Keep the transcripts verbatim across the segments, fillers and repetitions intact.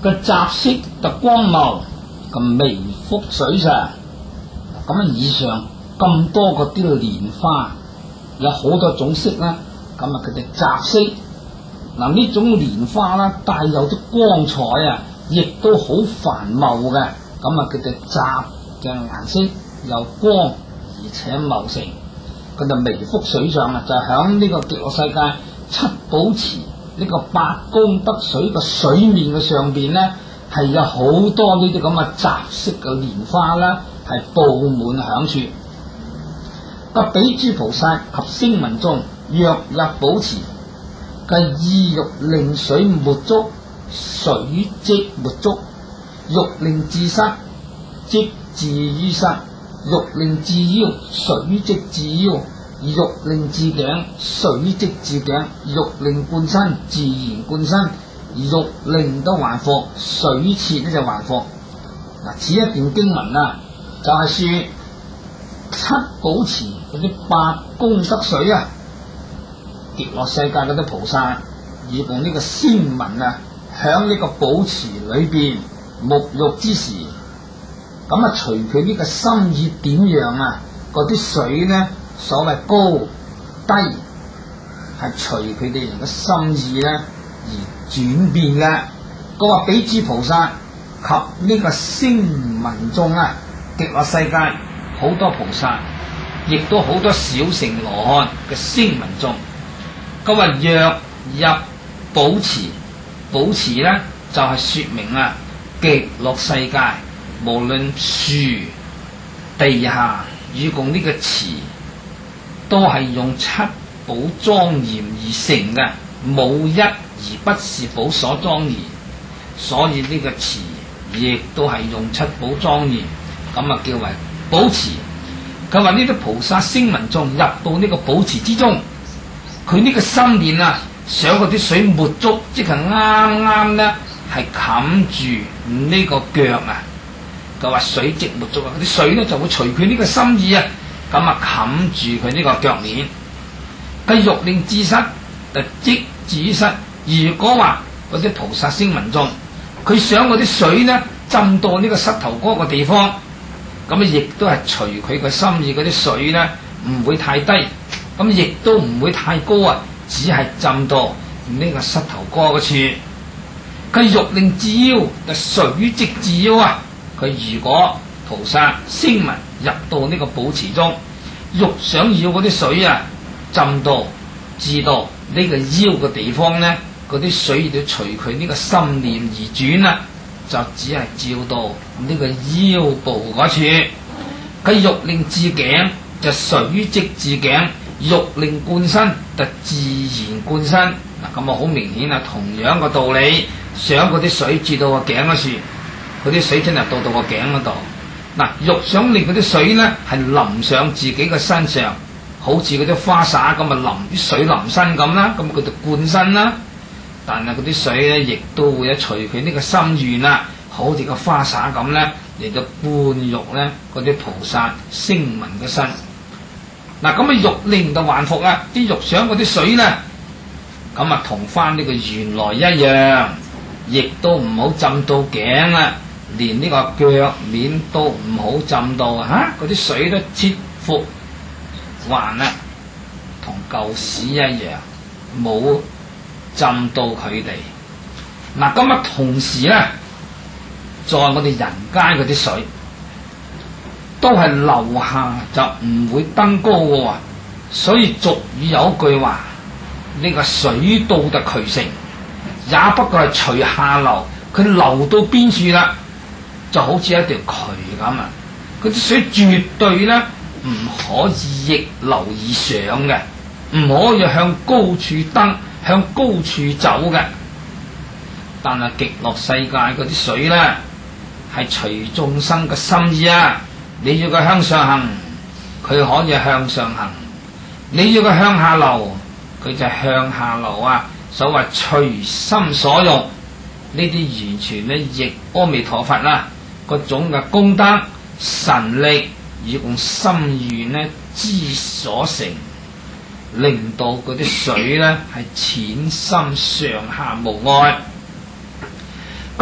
嘅雜色就光茂嘅微覆水上。咁啊，以上咁多嗰啲蓮花有好多種色啦，咁啊佢哋雜色。嗱，呢種蓮花啦，帶有啲光彩啊，亦都好繁茂嘅，咁啊佢哋雜嘅顏色又光而且茂盛，佢就微覆水上啊，就響呢個極樂世界七寶池呢個八功德水嘅水面嘅上邊咧，係有好多呢啲咁嘅雜色嘅蓮花啦，係布滿響處。個比諸菩薩及聲聞眾若入寶池，嘅意欲令水沒足，水即沒足；欲令至失，即至於失；欲令至腰，水即至腰；欲令至頸，水即至頸；欲令貫身，自然貫身；欲令都還復，水切呢就還復。嗱，此一段經文啊，就係、是、說七寶池嗰啲八功德水啊，極樂世界嗰啲菩薩以共呢個聲聞啊，響呢個寶池裏邊沐浴之時，咁啊隨佢呢個心意點樣啊，嗰啲水呢，所謂高低係隨佢哋人嘅心意咧而轉變嘅。佢話比諸菩薩及呢個聲聞眾啊，極樂世界好多菩薩，亦都好多小乘羅漢嘅聲聞眾。佢話若入寶池，寶池咧就係、是、說明啊，極樂世界無論樹、地下與共呢個池，都係用七寶莊嚴而成嘅，冇一而不是寶所莊嚴。所以呢個池亦都係用七寶莊嚴，咁啊叫為寶池。佢話呢啲菩薩聲聞眾入到呢個寶池之中，佢呢個心念啊，想嗰啲水沒足，即係啱啱咧係冚住呢個腳啊。佢話水即沒足啊，嗰啲水咧就會隨佢呢個心意啊，咁啊冚住佢呢個腳面。佢欲令至失，就即至於失。如果話嗰啲菩薩聲聞眾，佢想嗰啲水咧浸到呢個膝頭哥個地方，咁啊亦都係隨佢個心意，嗰啲水咧唔會太低，咁亦都唔會太高啊，只係浸到呢個膝頭哥嗰處。佢欲令至腰，就水即至腰啊。佢如果菩薩聲聞入到呢個寶池中，欲想要嗰啲水啊浸到至到呢個腰嘅地方咧，嗰啲水就隨佢呢個心念而轉啦，就只係照到呢個腰部嗰處。佢欲令至頸，就水即至頸；欲令貫身，就自然貫身。嗱，咁啊好明顯啊，同樣個道理，想嗰啲水至到個頸嗰處，嗰啲水真係到到個頸嗰度。嗱，欲想令嗰啲水咧係淋上自己嘅身上，好似嗰啲花灑咁啊，淋啲水淋身咁啦，咁佢就貫身啦。但係嗰啲水咧，亦都會咧隨佢呢個心願啦，好似個花灑咁咧嚟到灌浴咧嗰啲菩薩聲聞嘅身。嗱，咁啊欲令就還復啊，啲欲想嗰啲水咧，咁啊同翻呢個原來一樣，亦都唔好浸到頸啦，連呢個腳面都唔好浸到啊！嗰啲水都切復還啦，同舊時一樣，冇浸到佢哋。嗱，咁啊同時咧，在我哋人間嗰啲水都係流下就唔會登高嘅喎，所以俗語有句話：呢個水到就渠成，也不過係隨下流，佢流到邊處啦，就好似一條渠咁啊！嗰啲水絕對咧唔可以逆流而上嘅，唔可以向高處登，向高處走嘅。但係極樂世界嗰啲水咧，係隨眾生嘅心意啊！你要佢向上行，佢可以向上行；你要佢向下流，佢就向下流啊！所謂隨心所欲，呢啲完全咧亦阿彌陀佛啦嗰種嘅功德神力，以共心願咧之所成，令到嗰啲水咧係淺深上下無礙。咁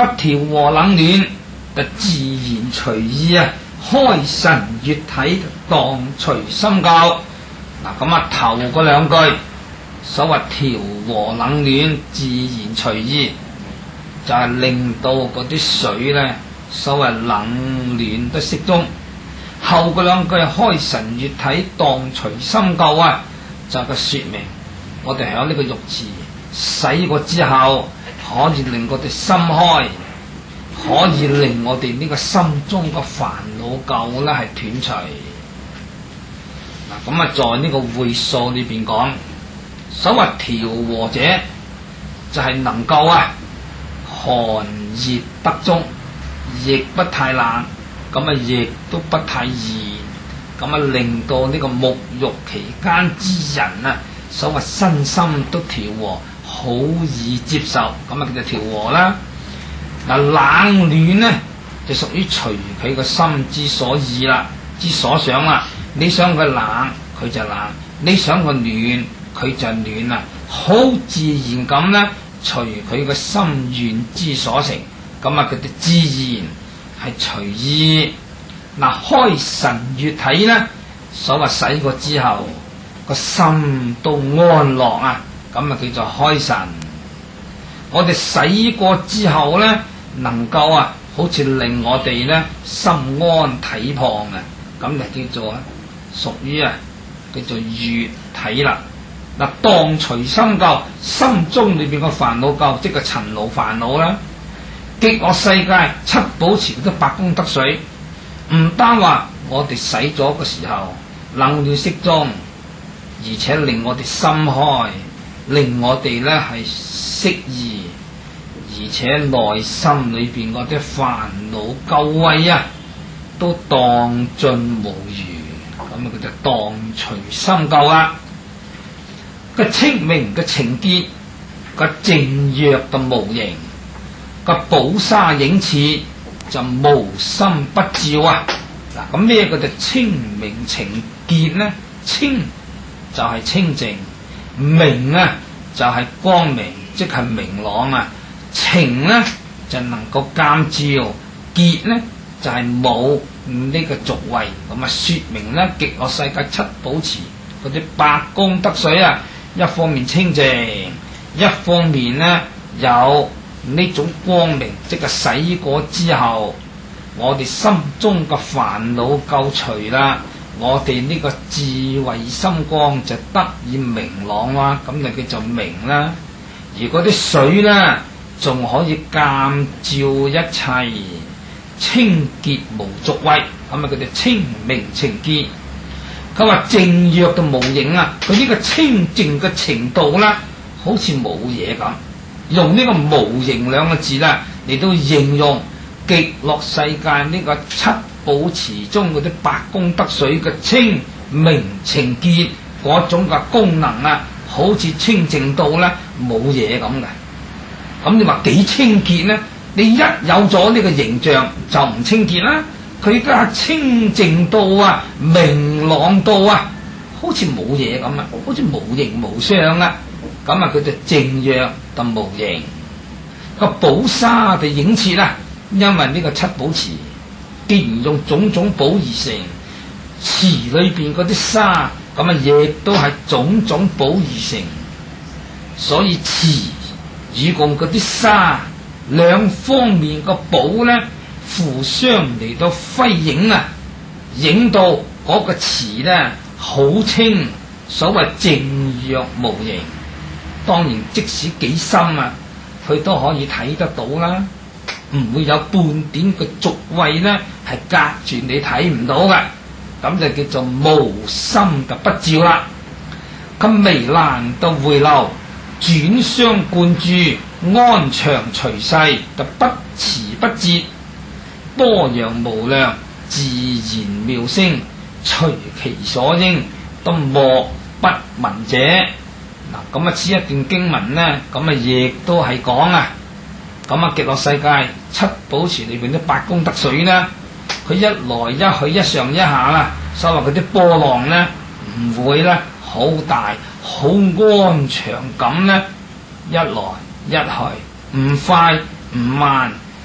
個調和冷暖就自然隨意啊，開神悅體，當隨心救。嗱，咁啊頭嗰兩句，所謂調和冷暖，自然隨意，就係、是、令到嗰啲水咧，所謂冷暖都適中。後嗰兩句開神悅體，當隨心救啊，就係、是、個說明我哋喺呢個浴池洗過之後，可以令我哋心開，可以令我哋呢個心中嘅煩惱垢咧係斷除。嗱，咁啊，在呢個會數裏邊講，所謂調和者，就係、是、能夠啊寒熱得中，亦不太冷，咁啊亦都不太熱，咁啊令到呢個沐浴期間之人啊，所謂身心都調和，好易接受，咁啊叫做調和啦。嗱，冷暖呢就屬於隨佢個心之所意啦，之所想啦。你想佢冷，佢就冷；你想佢暖，佢就暖啦。好自然咁咧，隨佢個心願之所成，咁啊佢哋自然係隨意。嗱，開神悅體咧，所謂洗過之後個心都安樂啊，咁啊叫做開神。我哋洗過之後咧，能夠啊，好似令我哋咧心安體胖啊，咁就叫做啊，屬於啊叫做悅體啦。嗱，當隨心救，心中裏邊個煩惱救，即係塵勞煩惱啦。極樂世界七寶池都百功德水，唔單話我哋洗咗嘅時候冷暖適中，而且令我哋心開，令我哋咧係適宜，而且內心裏邊嗰啲煩惱垢穢啊，都當盡無餘，咁啊佢就當隨心救啦。個清明嘅情潔，個靜若嘅無形，個寶沙映徹就無心不照啊！嗱，咁咩叫做清明情潔呢？清就係清淨，明啊就係光明，即係明朗啊。情呢就能夠監照，潔呢就係冇呢個俗穢，咁啊說明呢極樂世界七寶池嗰啲百功德水啊，一方面清淨，一方面呢有呢種光明，即係洗過之後，我哋心中嘅煩惱夠除啦，我哋呢個智慧心光就得以明朗啦，咁就叫做明啦。而嗰啲水呢，仲可以鑒照一切，清潔無俗穢，咁啊叫做清明情潔。佢話靜若嘅無形啊，佢呢個清淨嘅程度啦，好似冇嘢咁，用呢個無形兩個字啦嚟到形容極樂世界呢個七寶池中嗰啲百功德水嘅清明情潔嗰種嘅功能啊，好似清淨到咧冇嘢咁嘅。咁你話幾清潔呢？你一有咗呢個形象就唔清潔啦。佢而家清淨到啊，明朗到啊，好似冇嘢咁啊，好似無形無相啊。咁啊，佢就靜若就無形。個寶沙就映徹啦，因為呢個七寶池既然用種種寶而成，池裏邊嗰啲沙咁啊，亦都係種種寶而成，所以池與共嗰啲沙兩方面個寶咧，互相嚟到輝映啊，影到嗰個池咧好清，所謂靜若無形。當然即使幾深啊，佢都可以睇得到啦，唔會有半點嘅俗穢咧係隔住你睇唔到嘅，咁就叫做無心嘅不照啦。咁微蘭到回流，轉相貫注，安詳隨世，就不辭不節，波揚無量，自然妙聲，隨其所應，都莫不聞者。嗱，咁啊，此一段經文呢，咁啊，亦都係講啊，咁啊，極樂世界七寶池裏邊啲百功德水呢，佢一來一去，一上一下啦，所謂嗰啲波浪呢，唔會咧好大，好安詳咁呢，一來一去，唔快唔慢，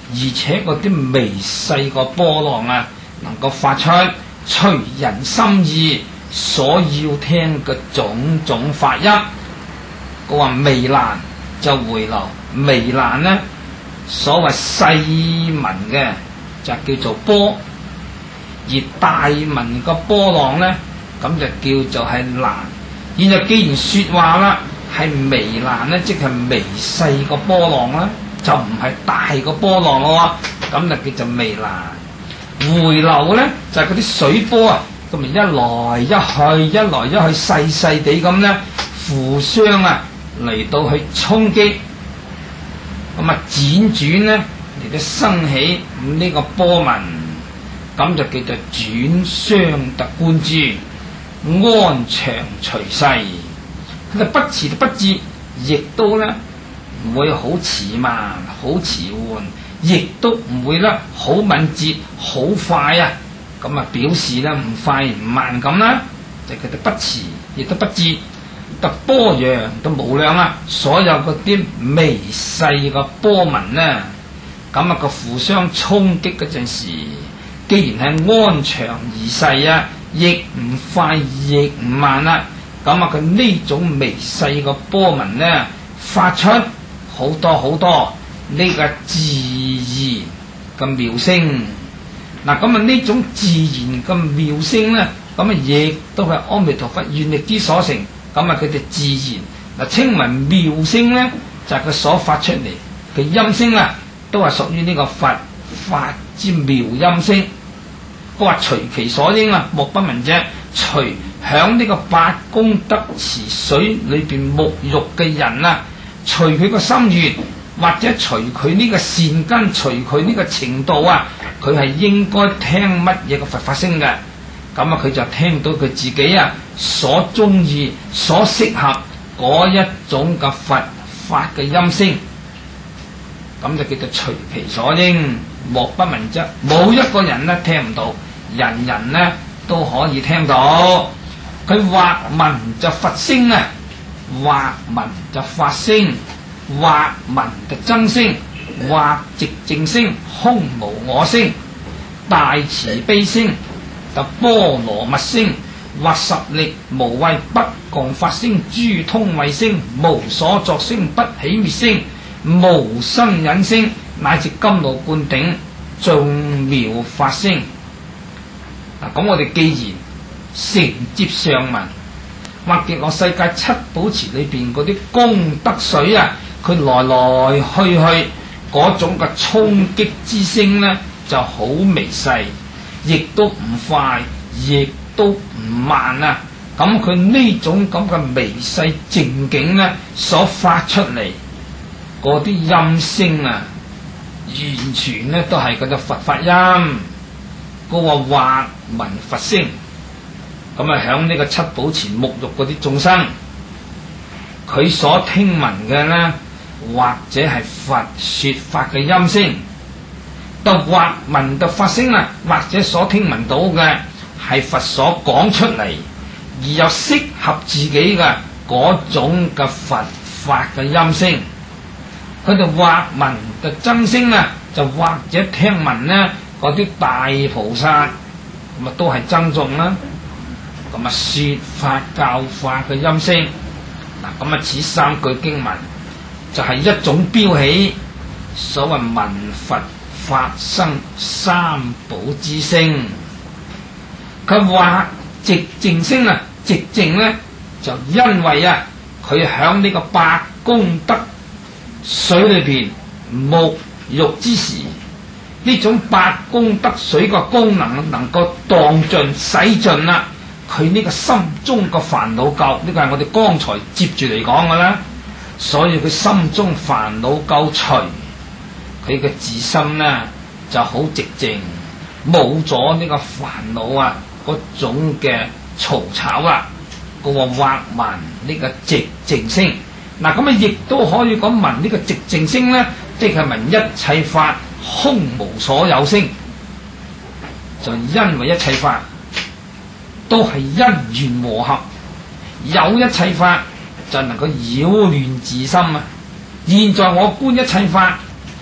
而且嗰啲微細個波浪啊，能夠發出隨人心意所要聽嘅種種法音。佢話微蘭就回流，微蘭呢，所謂細文嘅就叫做波，而大文嘅波浪呢，咁就叫做係蘭。現在既然說話啦，係微蘭呢，即係微細個波浪啦，就唔係大個波浪咯，咁就叫做微蘭。回流呢，就係嗰啲水波啊，咁咪一來一去，一來一去，細細地咁呢，互相啊嚟到去衝擊，咁啊輾轉呢嚟到生起呢個波紋，咁就叫做轉相特觀之，安詳隨世。佢就不遲不至，亦都咧唔會好遲慢、好遲緩，亦都唔會咧好敏捷、好快啊！咁啊表示咧唔快唔慢咁啦，就佢哋不遲，亦都不至，特波揚都無量啊！所有嗰啲微細嘅波紋咧，咁啊個互相衝擊嗰陣時，既然係安詳而逝啊，亦唔快亦唔慢啦。咁啊佢呢種微細嘅波紋咧，發出好多好多呢個自然嘅妙聲。嗱，咁啊呢種自然嘅妙聲咧，咁啊亦都係阿彌陀佛願力之所成。咁啊佢哋自然嗱稱為妙聲咧，就係、是、佢所發出嚟嘅音聲啊，都係屬於呢個佛法之妙音聲。佢話隨其所應啊，莫不聞者。隨響呢個八功德池水裏邊沐浴嘅人啊，隨佢個心願，或者隨佢呢個善根，隨佢呢個程度啊，佢係應該聽乜嘢嘅佛法聲嘅。咁啊佢就聽到佢自己啊所中意、所適合嗰一種嘅佛法嘅音聲，咁就叫做隨其所應，莫不聞者。冇一個人咧聽唔到，人人咧都可以聽到。佢或聞就佛聲啊，或聞就法聲，或聞就僧聲，或寂靜聲，空無我聲，大慈悲聲就波羅蜜聲，或十力無畏不共法聲，諸通慧聲，無所作聲，不起滅聲，無生忍聲，乃至甘露灌頂眾妙法聲。嗱，咁我哋既然承接上文，或極樂世界七寶池裏邊嗰啲功德水啊，佢來來去去嗰種嘅衝擊之聲呢，就好微細，亦都唔快，亦都唔慢啊！咁佢呢種咁嘅微細靜境呢，所發出嚟嗰啲音聲啊，完全呢都係嗰隻佛法音。嗰個或聞佛聲，咁啊響呢個七寶前沐浴嗰啲眾生，佢所聽聞嘅呢，或者係佛說法嘅音聲，到或聞到法聲啊，或者所聽聞到嘅係佛所講出嚟，而又適合自己嘅嗰種嘅佛法嘅音聲，佢哋或聞嘅僧聲啊，就或者聽聞呢嗰啲大菩薩，咁啊都係僧眾啦，咁啊說法教化嘅音聲。嗱，咁啊此三句經文就係一種標起所謂聞佛法僧三寶之聲。佢話寂靜聲啊，寂靜咧就因為啊佢響呢個八功德水裏邊沐浴之時，呢種八功德水嘅功能能夠蕩盡洗盡啦，佢呢個心中嘅煩惱垢，呢個係我哋剛才接住嚟講嘅啦，所以佢心中煩惱垢除，佢嘅自心呢就好寂靜，冇咗呢個煩惱啊嗰種嘅嘈吵啦。個話或聞呢個寂靜聲，嗱咁啊亦都可以講聞呢個寂靜聲咧，即係聞一切法空無所有聲，就因為一切法都係因緣和合，有一切法就能夠擾亂自心啊！現在我觀一切法，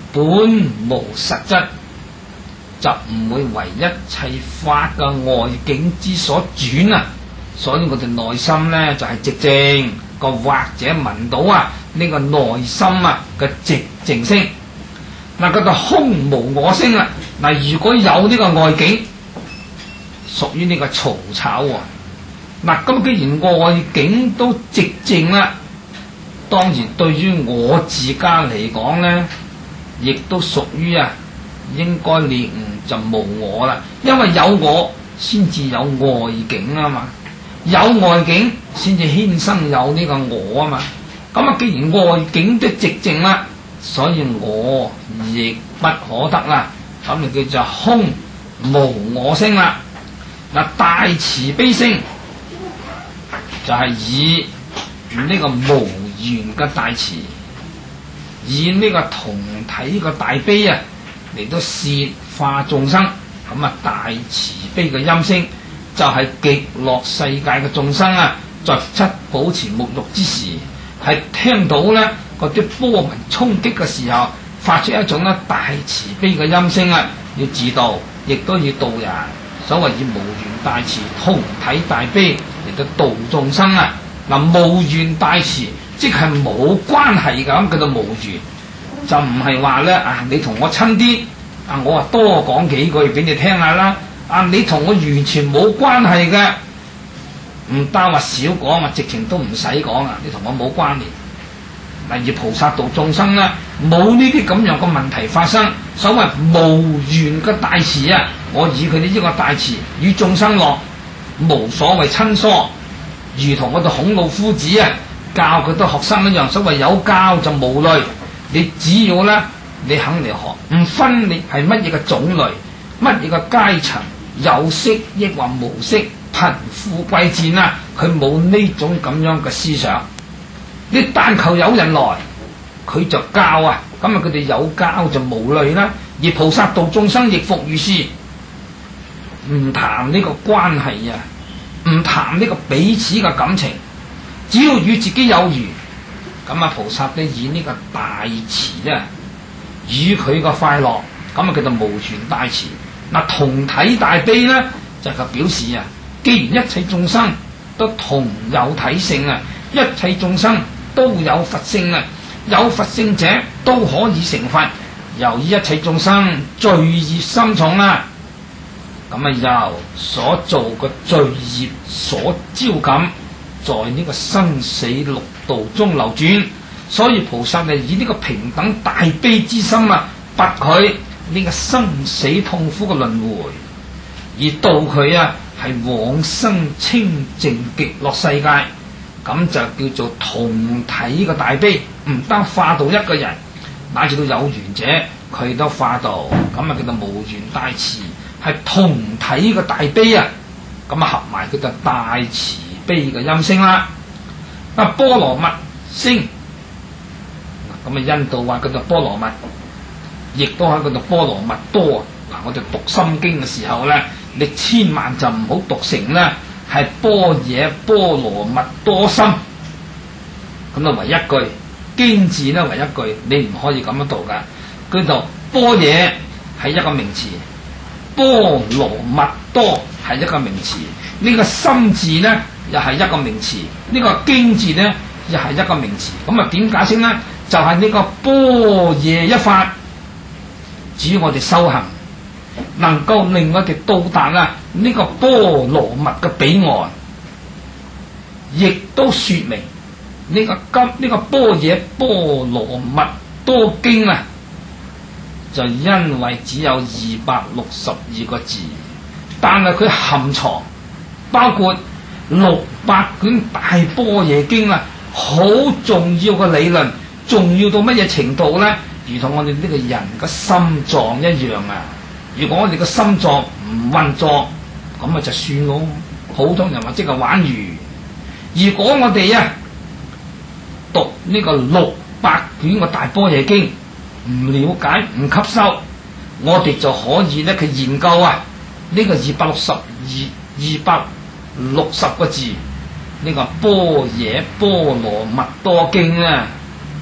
本無實質，就唔會為一切法嘅外境之所轉啊！所以我哋內心呢，就係寂靜個，或者聞到啊呢、這個內心啊嘅寂靜聲。嗱，嗰個空無我聲啦。嗱，如果有呢個外境，屬於呢個嘈吵喎。嗱，咁既然外境都寂靜啦，當然對於我自家嚟講呢，亦都屬於啊應該練悟就無我啦。因為有我先至有外境啊嘛，有外境先至牽生有呢個我啊嘛。咁啊，既然外境都寂靜啦，所以我亦不可得啦。咁就叫做空無我聲啦。嗱，大慈悲聲就係以呢個無緣嘅大慈，以呢個同體嘅大悲啊嚟到攝化眾生。咁啊，大慈悲嘅音聲就係極樂世界嘅眾生啊，在七寶池沐浴之時，係聽到咧嗰啲波紋衝擊嘅時候，發出一種咧大慈悲嘅音聲啊，要自度，亦都要度人。所謂以無緣大慈同體大悲嚟到度眾生啊！嗱，無緣大慈即係冇關係咁，叫做無緣，就唔係話咧啊！你同我親啲啊，我話多講幾句俾你聽下啦。啊，你同我完全冇關係嘅，唔單話少講啊，直情都唔使講啊！你同我冇關聯。例如菩薩度眾生咧，冇呢啲咁樣嘅問題發生。所謂無緣嘅大慈啊，我以佢哋呢個大慈與眾生樂，無所謂親疏，如同我哋孔老夫子啊教佢啲學生一樣。所謂有教就無類，你只要咧你肯嚟學，唔分你係乜嘢嘅種類，乜嘢嘅階層，有色抑或無色，貧富貴賤啊，佢冇呢種咁樣嘅思想。你但求有人來，佢就教啊，咁啊佢哋有教就無類啦。而菩薩度眾生亦復如是，唔談呢個關係啊，唔談呢個彼此嘅感情，只要與自己有緣，咁啊菩薩都以呢個大慈啊，與佢個快樂，咁啊叫做無緣大慈。嗱，同體大悲咧，就係表示啊，既然一切眾生都同有體性啊，一切眾生都有佛性啊，有佛性者都可以成佛。由於一切眾生罪業深重啊，咁啊由所做嘅罪業所招感，在呢個生死六道中流轉，所以菩薩係以呢個平等大悲之心啊，拔佢呢個生死痛苦嘅輪迴，而導佢啊係往生清淨極樂世界。咁就叫做同體嘅大悲，唔單化度一個人，乃至到有緣者佢都化度，咁啊叫做無緣大慈，係同體嘅大悲啊！咁啊合埋佢就大慈悲嘅音聲啦。啊波羅蜜聲，咁啊印度話佢就波羅蜜，亦都喺佢度波羅蜜多。嗱，我哋讀心經嘅時候咧，你千萬就唔好讀成咧。係般若波羅蜜多心，咁就為一句經字咧為一句，你唔可以咁樣讀噶。叫做般若係一個名詞，波羅蜜多係一個名詞，呢、這個心字咧又係一個名詞，呢、這個經字咧又係一個名詞。咁啊點解釋咧？就係、是、呢個般若一法，只要我哋修行，能夠令我哋到達啊呢個波羅蜜嘅彼岸，亦都說明呢個今呢、這個般若波羅蜜多經啊，就因為只有二百六十二個字，但係佢含藏包括六百卷大般若經啊，好重要嘅理論，重要到乜嘢程度咧？如同我哋呢個人嘅心臟一樣啊！如果我哋個心臟唔運作，咁咪就算咯。普通人話即係玩魚。如果我哋啊讀呢個六百卷嘅大般若經，唔了解唔吸收，我哋就可以咧去研究啊呢、這個二百六十二二百六十個字呢、這個般若波羅蜜多經啊，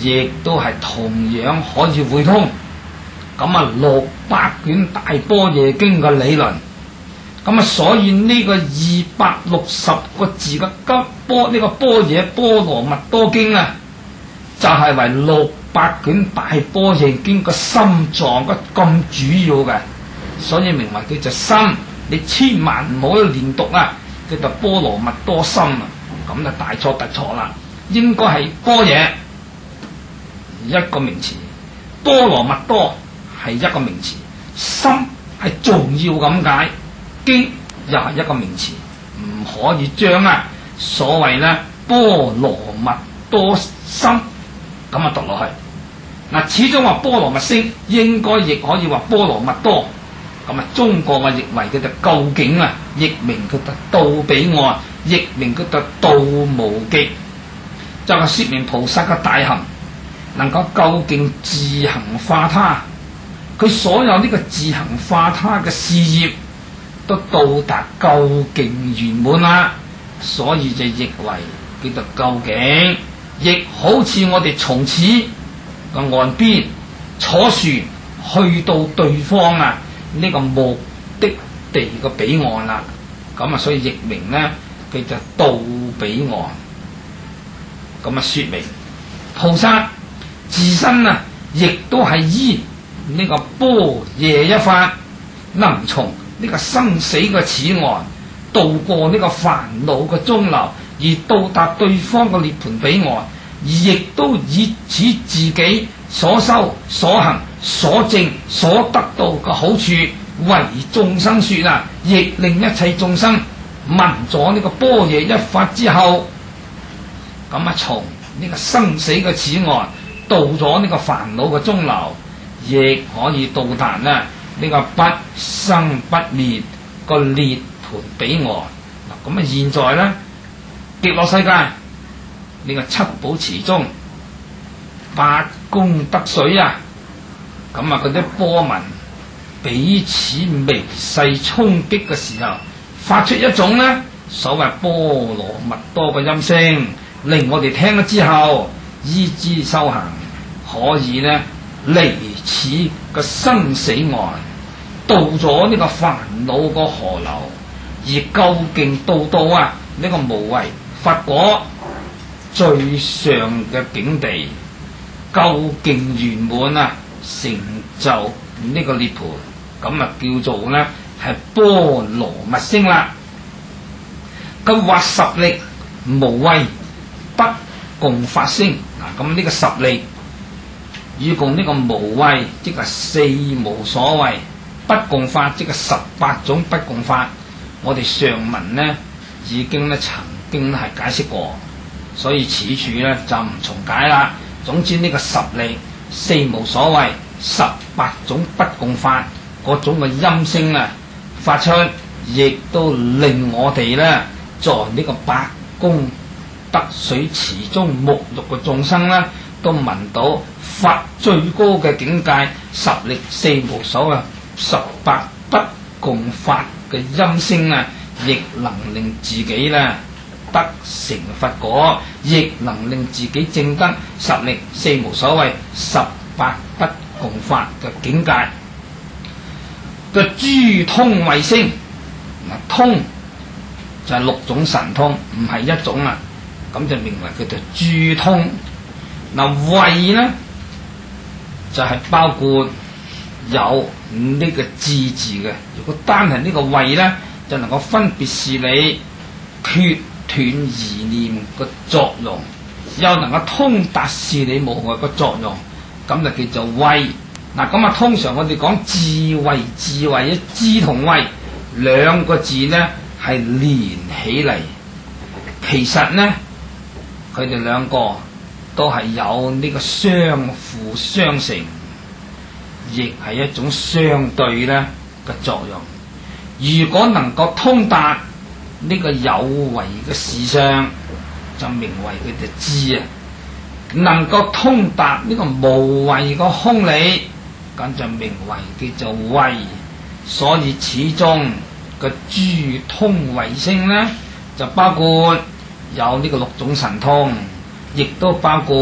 亦都係同樣可以會通。咁啊，六百卷大般若經嘅理論，咁啊，所以呢個二百六十個字嘅急波呢個般若波羅蜜多經啊，就係、是、為六百卷大般若經個心臟嘅咁主要嘅，所以名為叫做心。你千萬唔好亂讀啊，叫做波羅蜜多心啊，咁就大錯特錯啦。應該係般若一個名詞，波羅蜜多係一個名詞，心係重要咁解，經又係一個名詞，唔可以將啊所謂咧波羅蜜多心咁啊讀落去。嗱，始終話波羅蜜聲，應該亦可以話波羅蜜多。咁啊，中國嘅譯為叫做究竟啊，譯名叫做到彼岸，譯名叫做到無極，就係、是、說明菩薩嘅大行能夠究竟自行化他，佢所有呢個自行化他嘅事業都到達究竟圓滿啦，所以就譯為叫做究竟。亦好似我哋從此個岸邊坐船去到對方啊呢、這個目的地嘅彼岸啦，咁啊所以譯名呢叫做到彼岸。咁啊說明菩薩自身啊亦都係依呢個般若一法，能從呢個生死嘅此岸渡過呢個煩惱嘅中流，而到達對方嘅涅槃彼岸，而亦都以此自己所修所行所證所得到嘅好處為眾生說啊，亦令一切眾生聞咗呢個般若一法之後，咁啊從呢個生死嘅此岸渡咗呢個煩惱嘅中流，亦可以到達啊呢個不生不滅個涅槃彼岸。嗱，咁啊現在咧極樂世界呢、這個七寶池中八功德水啊，咁啊嗰啲波紋彼此微細衝擊嘅時候，發出一種咧所謂波羅蜜多嘅音聲，令我哋聽咗之後依之修行，可以咧離此個生死岸，渡咗呢個煩惱個河流，而究竟到到啊呢、這個無為佛果最上嘅境地，究竟圓滿啊，成就呢個涅槃，咁啊叫做咧係波羅蜜聲啦。咁或十力無畏不共法聲，嗱，咁呢個十力與共呢個無畏，即係四無所謂，不共法即係十八種不共法。我哋上文呢已經咧曾經係解釋過，所以此處咧就唔重解啦。總之呢個十力、四無所謂、十八種不共法嗰種嘅音聲啊發出，亦都令我哋咧在呢個八功德水池中沐浴嘅眾生咧，都聞到佛最高嘅境界，十力、四無所謂、十八不共法嘅音聲啊，亦能令自己咧得成佛果，亦能令自己證得十力、四無所謂、十八不共法嘅境界嘅諸通慧聲。嗱，通就係六種神通，唔係一種啊，咁就名為叫做諸通。嗱，慧呢就係、是、包括有呢個智字嘅，如果單係呢個慧呢，就能夠分別事理、決斷疑念個作用，又能夠通達事理無礙個作用，咁就叫做慧。嗱，咁啊，通常我哋講智慧，智慧一智同慧兩個字呢係連起嚟，其實呢佢哋兩個都係有呢個相輔相成，亦係一種相對咧嘅作用。如果能夠通達呢個有為嘅事相，就名為佢哋智啊；能夠通達呢個無為嘅空理，咁就名為叫做慧。所以始終嘅諸通慧聲咧，就包括有呢個六種神通，亦都包括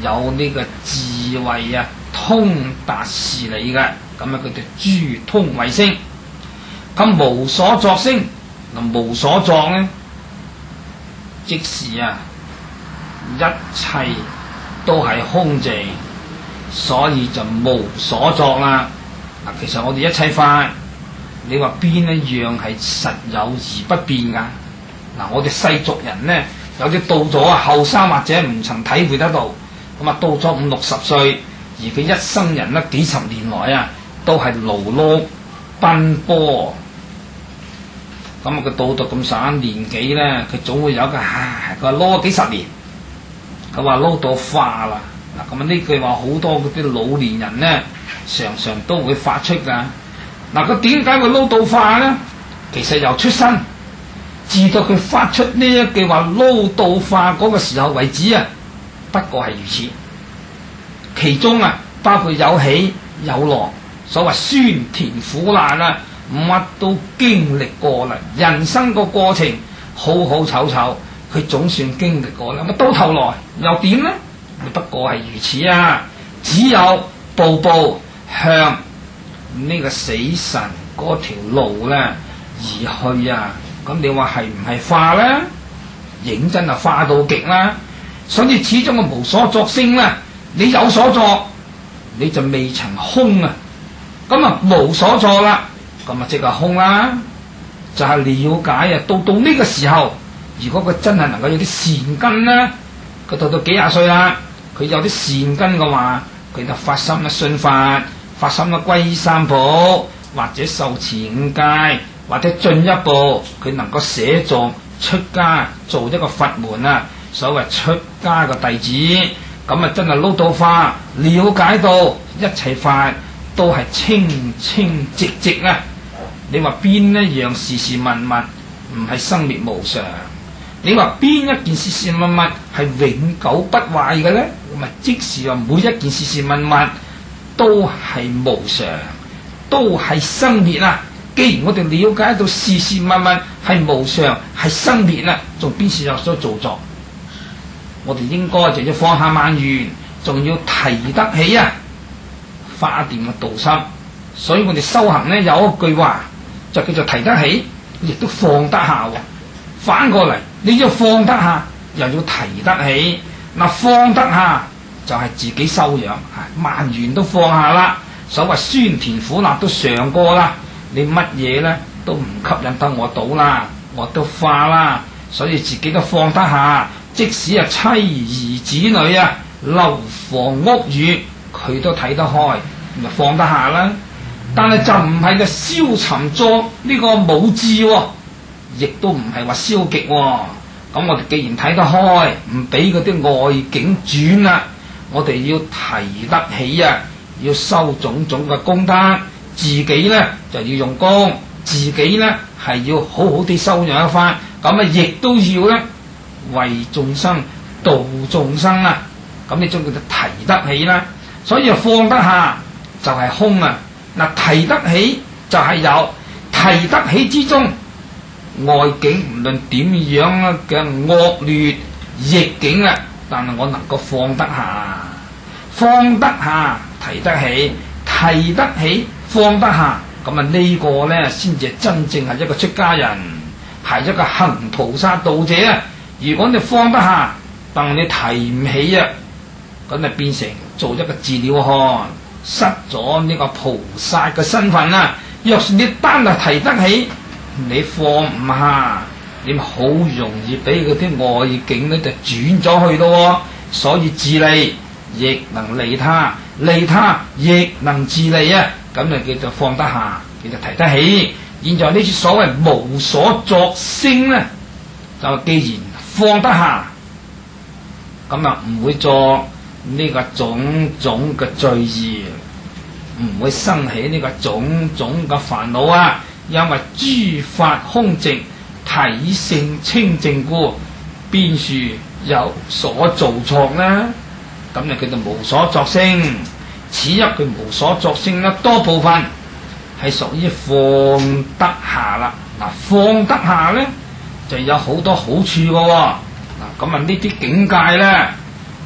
有呢個智慧啊，通達事理嘅，咁啊佢哋諸通慧星。咁無所作星，嗱無所作咧，即是啊一切都係空寂，所以就無所作啦。嗱，其實我哋一切法，你話邊一樣係實有而不變噶？嗱，我哋世俗人咧，有啲到咗啊後生或者唔曾體會得到，咁啊到咗五六十歲，而佢一生人咧幾十年來啊，都係勞碌奔波。咁啊，佢到到咁上下年紀咧，佢總會有一個唉，佢話撈咗幾十年，佢話撈到化啦。嗱，咁啊呢句話好多嗰啲老年人咧，常常都會發出噶。嗱，佢點解會撈到化咧？其實由出生至到佢發出呢一句話撈到化嗰個時候為止啊，不過係如此。其中啊，包括有喜有樂，所謂酸甜苦辣啊。乜都經歷過啦，人生個過程好好醜醜，佢總算經歷過啦。咁到頭來又點呢？不過係如此啊！只有步步向呢個死神嗰條路咧而去啊！咁你話係唔係化咧？認真啊，化到極啦！所以始終個無所作聲啦，你有所作，你就未曾空啊！咁啊無所作啦。咁啊，即係空啦，就係、是、了解啊！到到呢個時候，如果佢真係能夠有啲善根咧，佢到到幾廿歲啦，佢有啲善根嘅話，佢就發心啊信法，發心啊皈依三寶，或者受持五戒，或者進一步佢能夠寫作出家做一個佛門啊，所謂出家嘅弟子，咁啊真係撈到化，了解到一切法都係清清寂寂啊！你話邊一樣事事物物唔係生滅無常？你話邊一件事事物物係永久不壞嘅咧？咁啊，即是話每一件事事物物都係無常，都係生滅啊！既然我哋了解到事事物物係無常，係生滅啊，仲邊時有所造作？我哋應該就要放下萬緣，仲要提得起啊！花店嘅道心，所以我哋修行咧有一句話。就叫做提得起，亦都放得下。反過嚟，你要放得下，又要提得起。嗱，放得下就係自己修養，萬緣都放下啦。所謂酸甜苦辣都嘗過啦，你乜嘢咧都唔吸引得我到啦，我都化啦。所以自己都放得下，即使啊妻兒子女啊、樓房屋宇，佢都睇得開，咪放得下啦。但係就唔係個消沉作呢個冇志、哦，亦都唔係話消極、哦。咁我哋既然睇得開，唔俾嗰啲外境轉啦，我哋要提得起啊，要修種種嘅功德，自己咧就要用功，自己咧係要好好地修養一番。咁啊，亦都要咧為眾生度眾生啊。咁你將佢哋提得起啦，所以放得下就係空啊。嗱，提得起就係有，提得起之中，外境唔論點樣嘅惡劣逆境啊，但係我能夠放得下，放得下，提得起，提得起，放得下，咁啊呢個咧先至真正係一個出家人，係一個行菩薩道者啊！如果你放得下，但你提唔起啊，咁就變成做一個自了漢。失咗呢個菩薩嘅身份啊！若是你單係提得起，你放唔下，你好容易俾嗰啲外境咧就轉咗去咯。所以自利亦能利他，利他亦能自利啊！咁就叫做放得下，叫做提得起。現在呢啲所謂無所作聲咧，就既然放得下，咁啊唔會作呢個種種嘅罪業，唔會生起呢個種種嘅煩惱啊！因為諸法空寂，體性清淨故，邊處有所造作呢？咁就叫做無所作聲。此一句無所作聲咧，多部分係屬於放得下啦。嗱，放得下咧就有好多好處嘅喎。嗱，咁啊呢啲境界咧，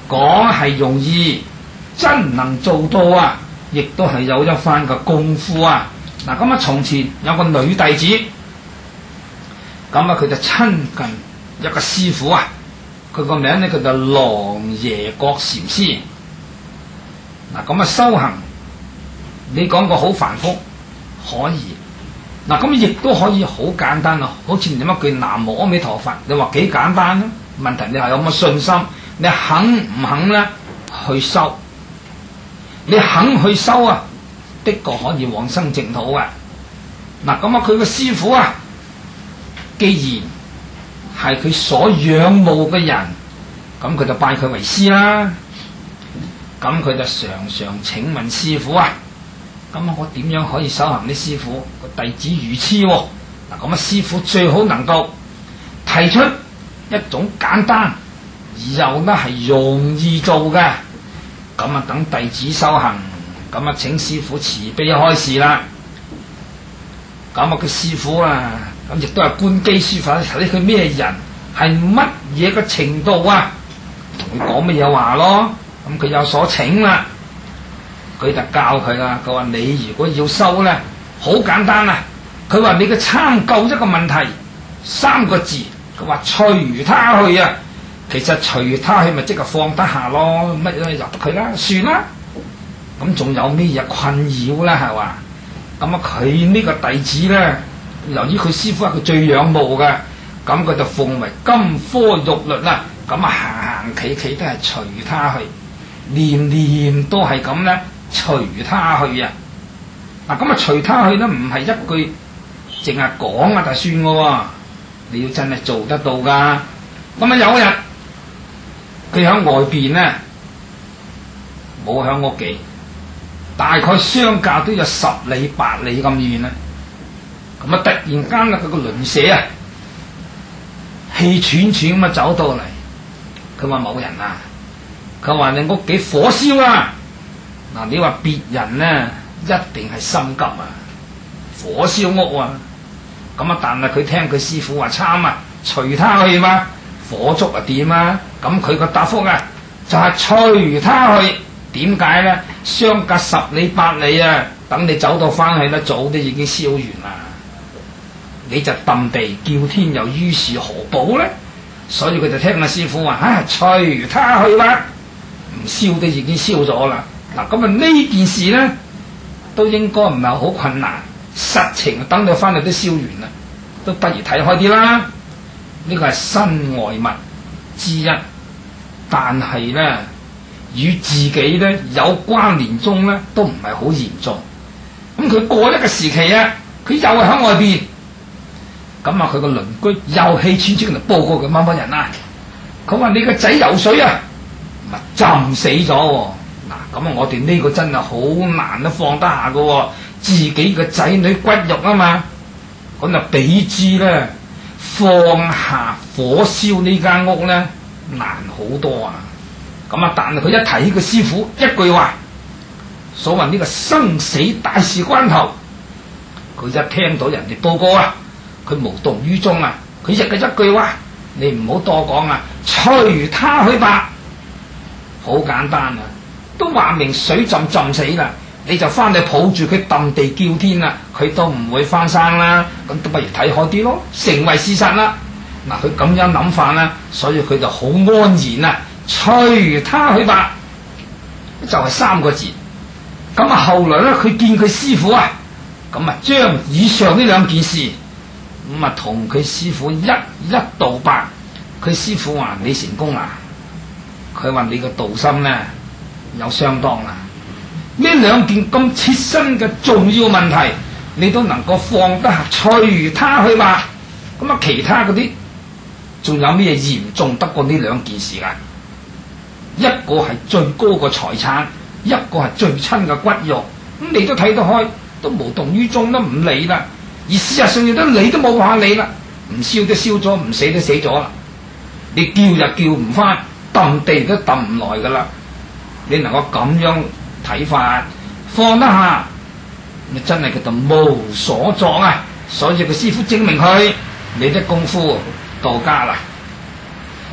講係容易，真能做到啊，亦都係有一番嘅功夫啊。嗱，咁啊，從前有個女弟子，咁啊，佢就親近一個師傅啊，佢個名咧叫做狼耶國禪師。嗱，咁啊，修行你講個好繁複，可以。嗱，咁亦都可以好簡單啊，好似念一句南無阿彌陀佛，你話幾簡單咧？問題你係有冇信心？你肯唔肯咧去修？你肯去修啊，的確可以往生淨土啊！嗱，咁啊，佢個師傅啊，既然係佢所仰慕嘅人，咁佢就拜佢為師啦。咁佢就常常請問師傅啊，咁我點樣可以修行呢？師傅個弟子愚痴喎。嗱，咁啊，師傅最好能夠提出一種簡單而又呢係容易做嘅，咁啊等弟子修行，咁啊請師傅慈悲開示啦。咁啊，佢師傅啊，咁亦都係觀機書法睇佢咩人，係乜嘢嘅程度啊，同佢講乜嘢話咯。咁佢有所請啦，佢就教佢啦。佢話你如果要修咧，好簡單啊。佢話你嘅參究一個問題，三個字。佢話隨他去啊。其實隨他去咪即係放得下咯，乜嘢入得佢啦，算啦。咁仲有咩嘢困擾咧？係話咁啊，佢呢個弟子咧，由於佢師傅係佢最仰慕嘅，咁佢就奉為金科玉律啦。咁啊，行行企企都係隨他去。念念都係咁咧，隨他去啊！嗱，咁啊，隨他去咧，唔係一句淨係講啊就算噶喎，你要真係做得到噶。咁啊，有一日佢喺外邊咧，冇喺屋企，大概相隔都有十里八里咁遠啦。咁啊，突然間啊，佢個鄰舍啊，氣喘喘咁啊走到嚟，佢話某人啊。佢話你屋企火燒啊！嗱，你話別人呢，一定係心急啊，火燒屋啊！咁啊，但係佢聽佢師傅話參啊，隨他去嘛，火燭啊點啊？咁佢個答覆啊，就係、是、隨他去。點解咧？相隔十里八里啊，等你走到翻去咧，早都已經燒完啦。你就揼地叫天，又於是何補咧？所以佢就聽阿師傅話，啊，隨他去啦。唔燒都已經燒咗啦，嗱，咁啊呢件事咧都應該唔係好困難，實情等到翻去都燒完啦，都不如睇開啲啦。呢個係身外物之一，但係咧與自己咧有關聯中咧都唔係好嚴重。咁佢過一個時期啊，佢又係喺外邊，咁啊佢個鄰居又氣喘喘嚟報告佢乜乜人啊，佢話你個仔游水啊！咪浸死咗喎！嗱，咁啊，我哋呢個真係好難都放得下噶喎，自己個仔女骨肉啊嘛，咁啊比之咧放下火燒呢間屋咧難好多啊！咁啊，但係佢一提起個師傅一句話，所謂呢個生死大事關頭，佢一聽到人哋報告啊，佢無動於衷啊，佢亦係一句話，你唔好多講啊，隨他去吧。好簡單啊，都話明水浸浸死啦，你就翻去抱住佢揼地叫天啦，佢都唔會翻生啦，咁都不如睇開啲咯，成為事實啦。嗱，佢咁樣諗法啦，所以佢就好安然啊，隨他去吧，就係、是、三個字。咁啊，後來咧，佢見佢師傅啊，咁啊，將以上呢兩件事咁啊，同佢師傅一一道白。佢師傅話：你成功啦！佢話你個道心咧有相當啦，呢兩件咁切身嘅重要問題，你都能夠放得下，隨他去吧。咁啊，其他嗰啲仲有咩嚴重得過呢兩件事啊？一個係最高個財產，一個係最親嘅骨肉，咁你都睇得開，都無動於衷，都唔理啦。而事實上亦都理都冇話理啦，唔燒都燒咗，唔死都死咗啦。你叫又叫唔翻。揼地都揼唔來噶啦，你能夠咁樣睇法，放得下，你真係叫做無所作啊！所以個師傅證明佢，你的功夫到家啦。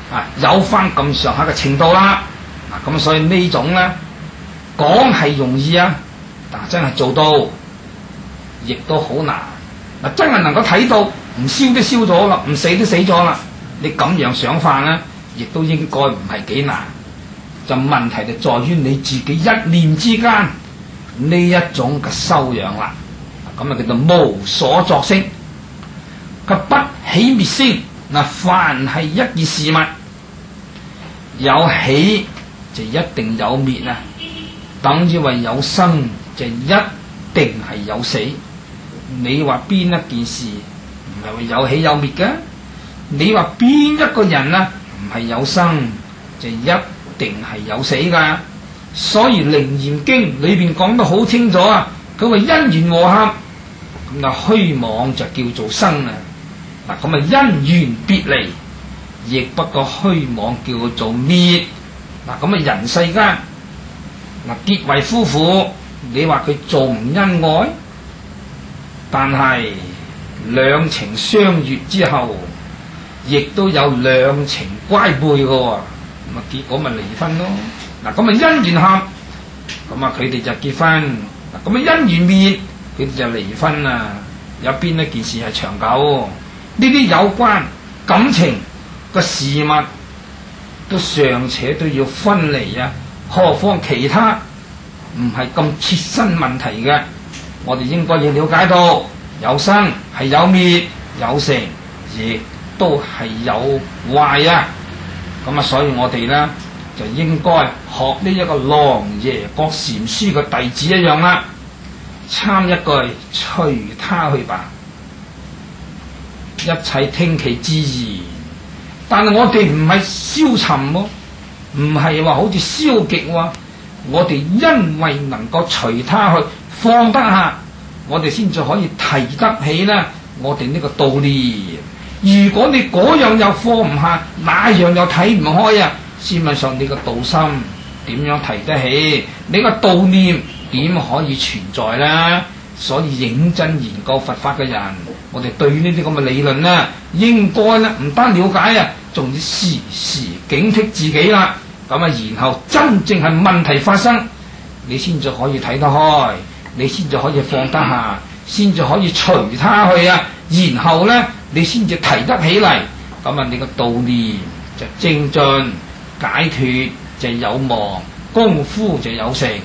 啊有翻咁上下嘅程度啦。嗱咁所以呢種咧講係容易啊，但係真係做到亦都好難。嗱真係能夠睇到唔燒都燒咗啦，唔死都死咗啦，你咁樣想法咧，亦都應該唔係幾難。就問題就在於你自己一念之間呢一種嘅修養啦。咁啊叫做無所作聲，佢不起滅聲。嗱，凡係一件事物有起就一定有滅啊，等於話有生就一定係有死。你話邊一件事唔係會有起有滅嘅？你話邊一個人啊唔係有生就一定係有死噶？所以《楞嚴經》裏邊講得好清楚啊，佢話因緣和合，咁啊虛妄就叫做生啊。嗱咁啊因緣別離，亦不過虛妄叫做滅。嗱咁啊人世間嗱結為夫婦，你話佢做唔恩愛，但係兩情相悅之後，亦都有兩情乖背嘅喎，咁啊結果咪離婚咯。嗱咁啊因緣合，咁啊佢哋就結婚。嗱咁啊因緣滅，佢哋就離婚啦。有邊一件事係長久？呢啲有關感情嘅事物都尚且都要分離啊，何況其他唔係咁切身問題嘅？我哋應該要了解到有生係有滅，有成亦都係有壞啊。咁啊，所以我哋咧就應該學呢一個狼爺國禪師嘅弟子一樣啦，參一句隨他去吧，一切聽其自然。但係我哋唔係消沉喎，唔係話好似消極喎，我哋因為能夠隨他去放得下，我哋先至可以提得起咧我哋呢個道念。如果你嗰樣又放唔下，那樣又睇唔開啊，試問上你個道心點樣提得起？你個道念點可以存在呢？所以認真研究佛法嘅人，我哋對於呢啲咁嘅理論咧，應該咧唔單了解啊，仲要時時警惕自己啦。咁啊，然後真正係問題發生，你先至可以睇得開，你先至可以放得下，先至可以隨他去啊。然後咧，你先至提得起嚟，咁啊，你個道念就精進，解脫就有望，功夫就有成。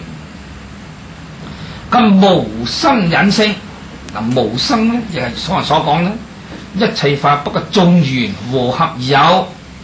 咁無生忍聲，嗱無生咧，亦係所人所講咧，一切法不過眾緣和合而有。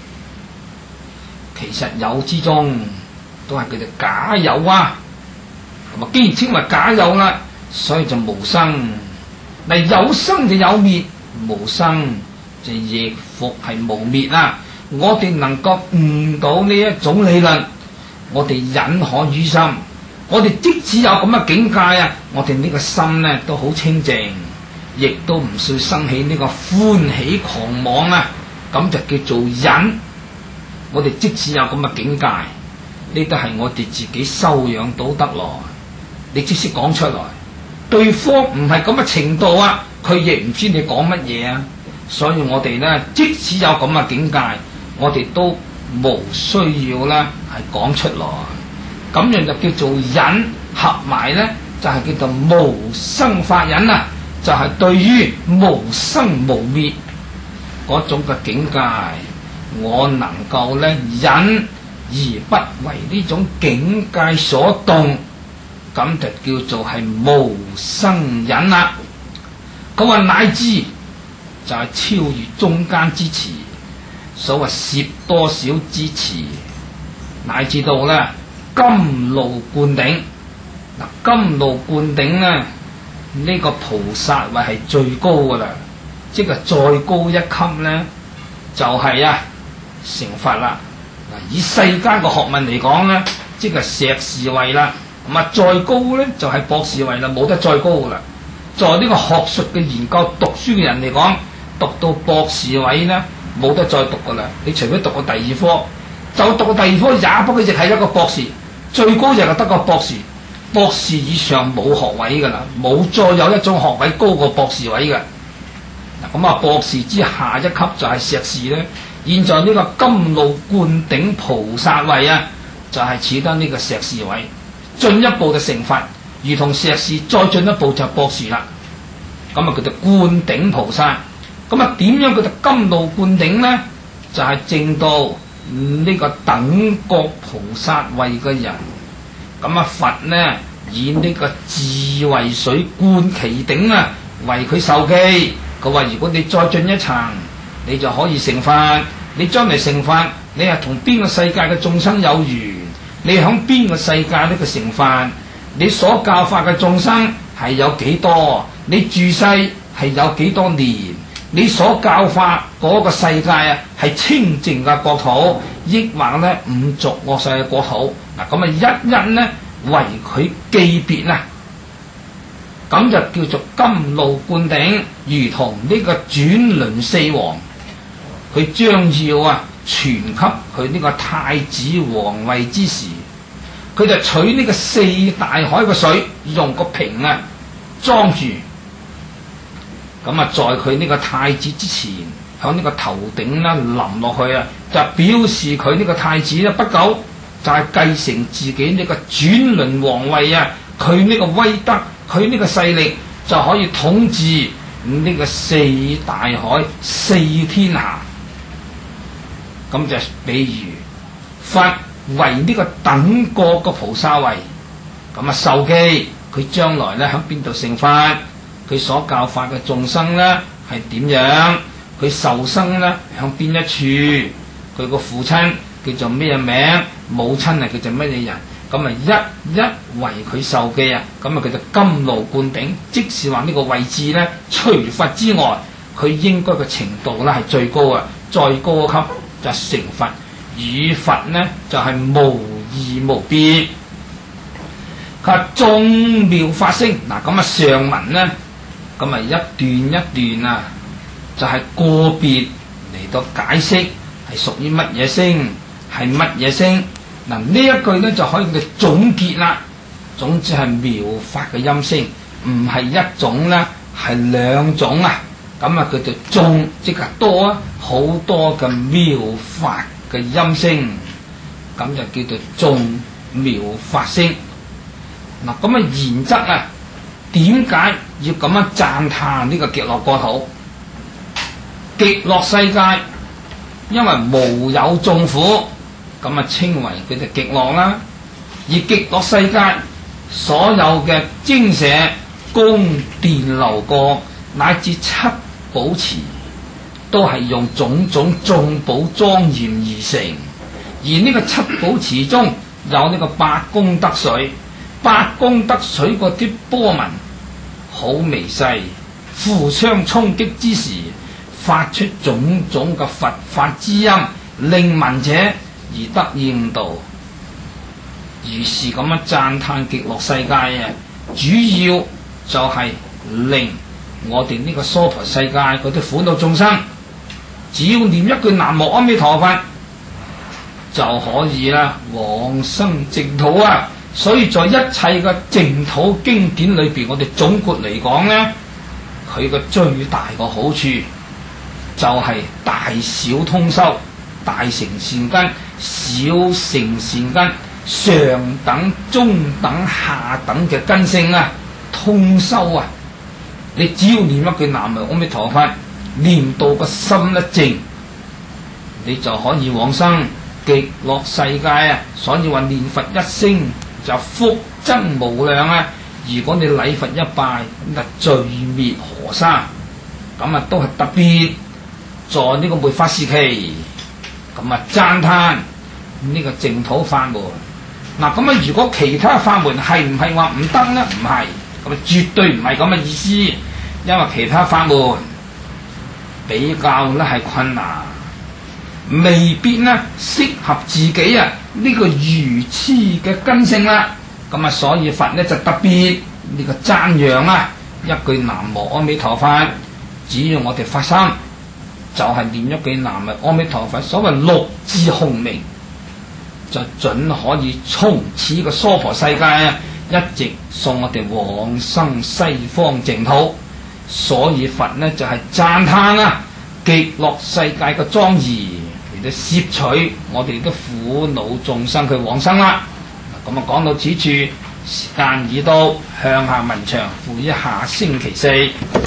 其實有之中都係佢哋假有啊。咁啊，既然稱為假有啦，所以就無生。嗱有生就有滅，無生就亦復係無滅啊！我哋能夠悟到呢一種理論，我哋忍可於心。我哋即使有咁嘅境界啊，我哋呢個心咧都好清淨，亦都唔需生起呢個歡喜狂妄啊！咁就叫做忍。我哋即使有咁嘅境界，呢都係我哋自己修養到得來。你即使講出來，對方唔係咁嘅程度啊，佢亦唔知你講乜嘢啊。所以我哋咧，即使有咁嘅境界，我哋都無需要咧係講出來。咁樣就叫做忍，合埋咧就係、是、叫做無生法忍啊！就係、是、對於無生無滅嗰種嘅境界，我能夠咧忍而不為呢種境界所動，咁就叫做係無生忍啦。咁話乃至就係超越中間之詞，所謂攝多少之詞，乃至到咧。甘露灌頂，嗱甘露灌頂咧，呢、這個菩薩位係最高噶啦，即係再高一級咧，就係、是、啊成佛啦。嗱以世間個學問嚟講咧，即係碩士位啦。咁啊再高咧就係、是、博士位啦，冇得再高噶啦。在呢個學術嘅研究讀書嘅人嚟講，讀到博士位咧冇得再讀噶啦。你除非讀個第二科，就讀個第二科也不過亦係一個博士。最高就係得個博士，博士以上冇學位噶啦，冇再有一種學位高過博士位嘅。嗱咁啊，博士之下一級就係碩士咧， 現在呢個甘露灌頂菩薩位啊，就係似得呢個碩士位，進一步就成佛，如同碩士再進一步就博士啦。咁啊叫做灌頂菩薩。咁啊點樣叫做甘露灌頂呢？就係、是、證到呢個等覺菩薩位嘅人。咁啊佛呢以呢個智慧水灌其頂啊，為佢授記。佢話如果你再進一層，你就可以成佛。你將嚟成佛，你係同邊個世界嘅眾生有緣？你響邊個世界呢個成佛？你所教化嘅眾生係有幾多？你住世係有幾多年？你所教化嗰個世界啊，係清淨嘅國土，抑或咧五濁惡世嘅國土？嗱，咁啊一一呢為佢記別啊，咁就叫做甘露灌頂，如同呢個轉輪四王。佢將要啊傳給佢呢個太子皇位之時，佢就取呢個四大海嘅水，用個瓶啊裝住，咁啊在佢呢個太子之前，響呢個頭頂啦淋落去啊，就表示佢呢個太子咧不久就係繼承自己呢個轉輪皇位啊，佢呢個威德，佢呢個勢力就可以統治呢個四大海、四天下。咁就比如佛為呢個等覺嘅菩薩位，咁啊授記佢將來咧喺邊度成佛，佢所教化嘅眾生咧係點樣，佢受生咧響邊一處，佢個父親叫做咩名，母親係叫做乜嘢人，咁啊一一為佢授記啊，咁啊佢就甘露灌頂，即是話呢個位置咧除佛之外，佢應該嘅程度咧係最高啊，再高級就成佛，與佛呢就係、是、無異無別。佢話眾妙法聲，嗱咁啊上文呢，咁啊一段一段啊，就係、是、個別嚟到解釋係屬於乜嘢聲，係乜嘢聲。嗱呢一句呢就可以嚟總結啦。總之係妙法嘅音聲，唔係一種啦，係兩種啊。咁啊，叫做眾，即係多啊，好多嘅妙法嘅音聲，咁就叫做眾妙法聲。嗱，咁啊，然則啊，點解要咁樣讚歎呢個極樂國土？極樂世界，因為無有眾苦，咁啊稱為佢哋極樂啦。而極樂世界所有嘅精舍、宮殿、樓閣，乃至七寶池都係用種種眾寶莊嚴而成，而呢個七寶池中有呢個八功德水，八功德水嗰啲波紋好微細，互相衝擊之時，發出種種嘅佛法之音，令聞者而得應道。如是咁樣讚歎極樂世界啊，主要就係令我哋呢個娑婆世界嗰啲苦惱眾生，只要念一句南無阿彌陀佛就可以啦，往生淨土啊！所以在一切嘅淨土經典裏邊，我哋總括嚟講咧，佢嘅最大個好處就係大小通修，大乘善根、小乘善根、上等、中等、下等嘅根性啊，通修啊！你只要念一句南無阿彌陀佛，念到個心一靜，你就可以往生極樂世界啊！所以話念佛一聲就福增無量啊！如果你禮佛一拜，咁就罪滅河沙，咁啊都係特別在呢個末法時期，咁啊讚歎呢個淨土法門。嗱，咁啊如果其他法門係唔係話唔得呢？唔係。咁啊，絕對唔係咁嘅意思，因為其他法門比較咧係困難，未必咧適合自己啊呢個愚痴嘅根性啦。咁啊，所以佛咧就特別呢個讚揚啊，一句南無阿彌陀佛，只要我哋發心，就係念一句南無阿彌陀佛，所謂六字洪名，就準可以從此個娑婆世界啊！一直送我哋往生西方淨土，所以佛呢就係讚歎啊極樂世界嘅莊嚴。 哋攝取我哋啲苦惱眾生佢往生啦。咁啊講到此處，時間已到，向下文長付於下星期四。